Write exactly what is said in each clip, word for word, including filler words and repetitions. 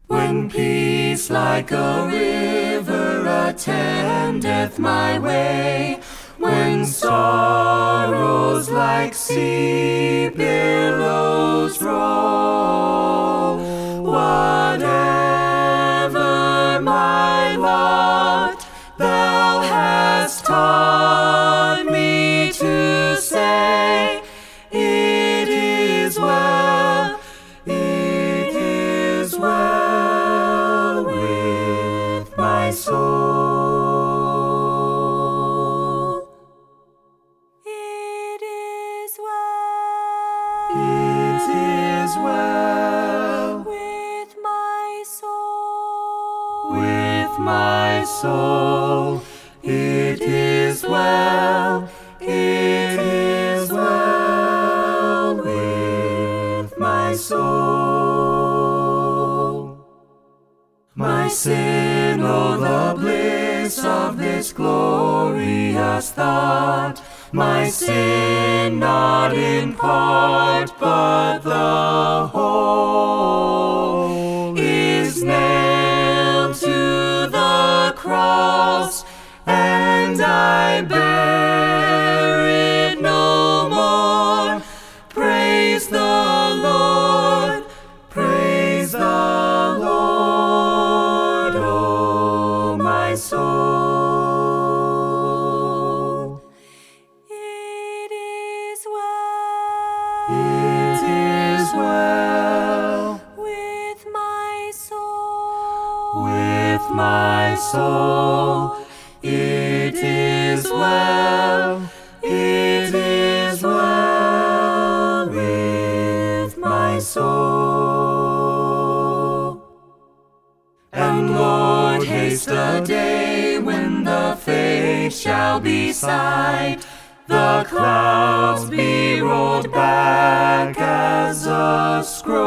When peace like a river attendeth my way, when sorrows like sea billows roll, whatever my lot, thou hast taught me to say, it is well, it is well with my soul. It is well. It is well with my soul. with my soul. It is well, it is well with my soul. My sin, oh, the bliss of this glorious thought, my sin not in part but the whole, is nailed to the cross, and I bear it no more. Praise the Lord, praise the Lord, oh my soul. It is well. It is well with my soul. with my soul. It is well, it is well with my soul. And Lord, haste a day when the faith shall be sight, the clouds be rolled back as a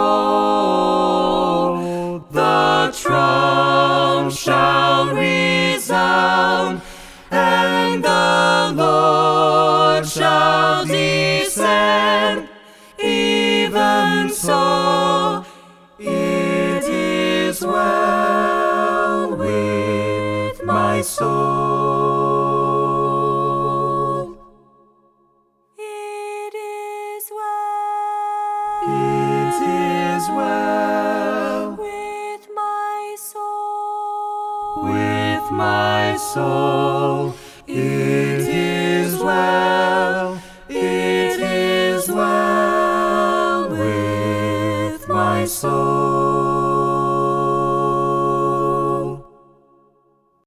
scroll, the trump shall resound, and the Lord shall descend. Even so, it is well with my soul. It is well. It is well with my soul. with my soul. It is